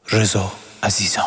رضا عزیزان.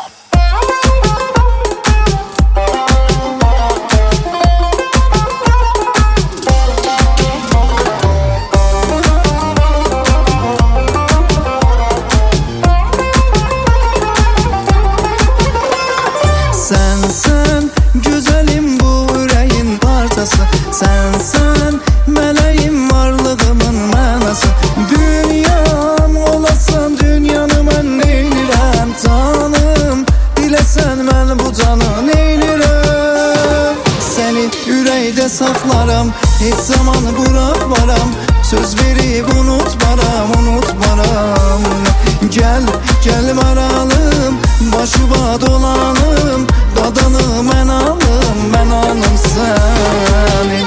Sensen güzelim bu yüreğin parçası, sensen meleğim varlığımın mənası. Dünyam olasan dünyanı mən neylirəm canım, bilesen mən bu canı neylirəm. Seni yüreğde saklarım, hiç zaman bırakmaram, söz verip unutmaram, unutmaram. Gel, gel varalım, başıma dolanım, dadanı mən alım seni.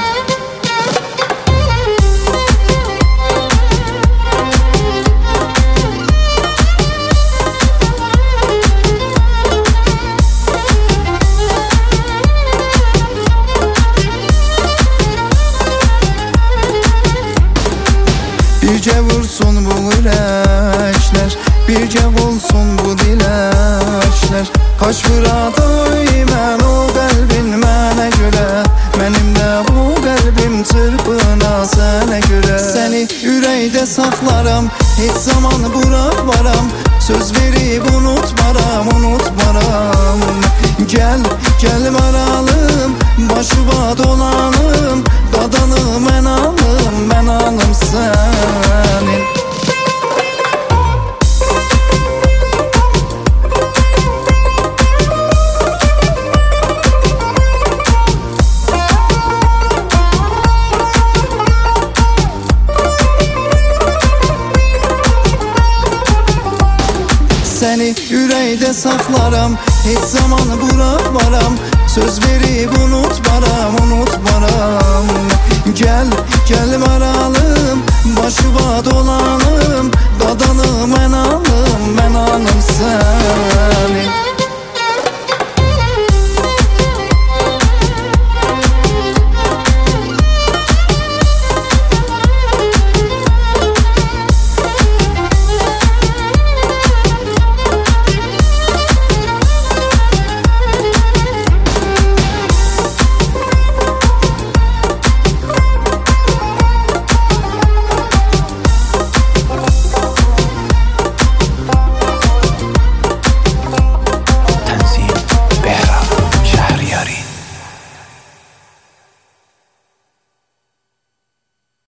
Birce vursun bu yürekler, birce olsun bu dilekler. Kaç fıraday mən o qəlbin mənə görə, mənim də bu qəlbim çırpına sənə görə. Səni ürəkdə saxlaram, heç zaman bırakmaram, söz verib unutmaram, unutmaram. Gel, gel varalım, başıma dolanım, dadanı mən alım səni. Seni yüreğde saklarım, hiç zaman bırakmaram, söz verip unutmaram, unutmaram. Gel, gel varalım, başıma dolanım,